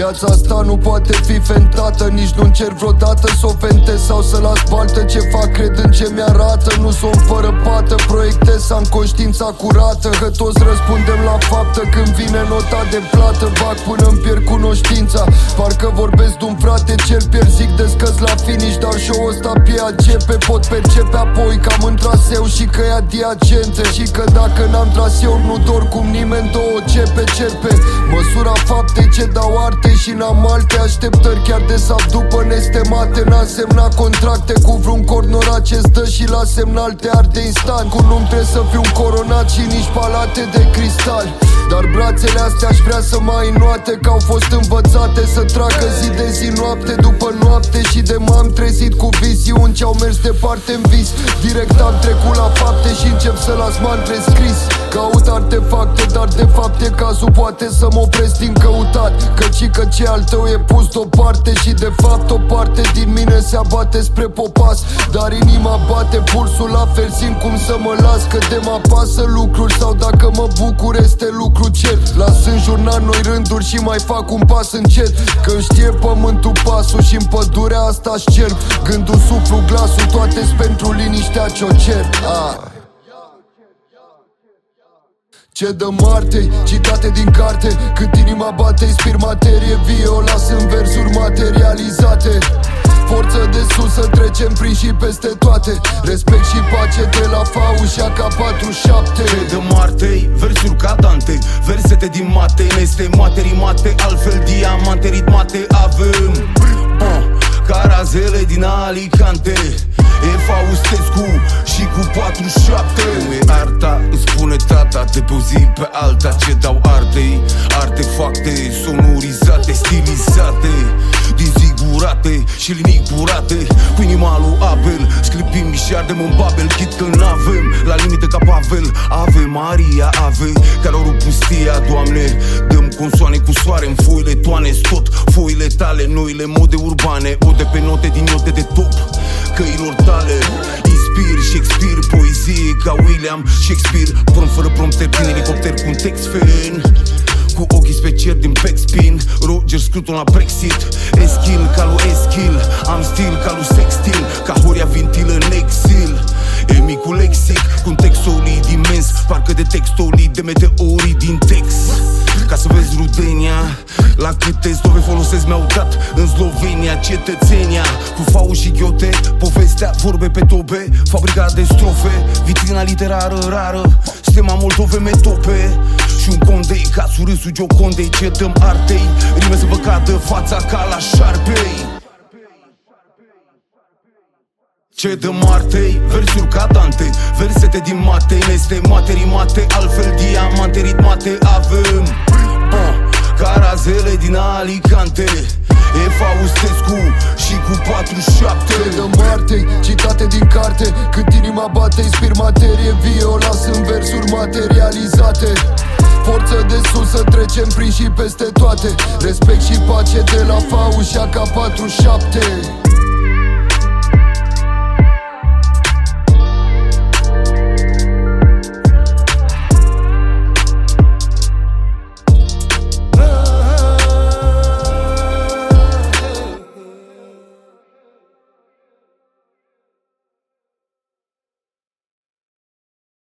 Viața asta nu poate fi fentată, nici nu încerc vreodată să o fentez sau să las baltă. Ce fac cred în ce mi-arată, nu sunt fără pată. Proiectez să am conștiința curată, că toți răspundem la faptă când vine nota de plată. Bag până-mi pierd cunoștința, parcă vorbesc de-un frate cel pierd. Zic descăs la finish, dar show-ul ăsta pe AGP. Pot percepe apoi că am în traseu și că e adiacente, și că dacă n-am traseu nu dor cum nimeni. Două cepe cerpe, măsura faptei ce dau arte și n-am alte așteptări. Chiar de sapt după nestemate, n-am semnat contracte cu vreun cornora ce-ți dă și la semnal te arde instant. Cu nu-mi trebuie să fiu coronat și nici palate de cristal, dar brațele astea aș vrea să mai înoate, că au fost învățate să tragă zi de zi, noapte după noapte. Și de m-am trezit cu viziuni ce-au mers departe în vis. Direct am trecut la fapte și încep să las mantre scris. Caut artefacte, dar de fapt e cazul poate să mă opresc din căutat, căci că ce al tău e pus deoparte și de fapt o parte din mine se abate spre popas. Dar inima bate, pulsul la fel, simt cum să mă las, că de mă apasă lucruri sau dacă mă bucur este lucru cert. Las în jurnal noi rânduri și mai fac un pas încet, că știe pământul pasul și în pădurea asta-și cer. Gândul suflu glasul, toate-s pentru liniștea ce-o cer. Ce dă Martei, citate din carte. Cât inima bate, inspir materie vie, o las în versuri materializate. Forță de sus să trecem prin și peste toate. Respect și pace de la FAU și AK-47. Ce dă Martei, versuri ca Dante, versete din mate, neste materii mate, altfel diamante ritmate avem. Carazele din Alicante, e Faustescu și cu 47. E arta, îți spune tata, de pe o zi pe alta. Ce dau artei, artefacte sonorizate, stilizate, dizigurate și linii curate. Cu inima lui Abel sclipim și ardem în Babel, chit că n-avem la limite ca Pavel. Ave Maria, ave, care au pustia, Doamne. Dăm consoane cu soare în foile toane, tot foile tale, noile mode urbane, ode pe note din note de top căilor tale. Inspir Shakespeare, poezie ca William Shakespeare. Prom fără prompter, din elicopter cu un text fan, cu ochii spre cer din backspin. Roger Scruton la Brexit, Eschil ca lui Eschil. Am stil ca lui Sextil, ca Horia Vintil în exil. E micul lexic, cu un text solid imens, parcă de textolid de meteorii din text. Ca să vezi rudenia, la câte stove folosesc mi-au dat în Slovenia cetățenia. Cu Fau și Ghiote, povestea, vorbe pe tobe, fabrica de strofe, vitrina literară rară, stema Moldove metope. Și un condei ca surâsul Giocondei. Ce dăm artei, rime să vă cadă fața ca la șarpei. Ce dă Martei, versuri ca Dante, versete din mate, neste materii mate, altfel diamante ritmate avem. Carazele din Alicante, e Faustescu și cu 47. Ce dă Martei, citate din carte. Cât inima bate, inspir materie vie, o las în versuri materializate. Forță de sus să trecem prin și peste toate. Respect și pace de la FAU și AK-47.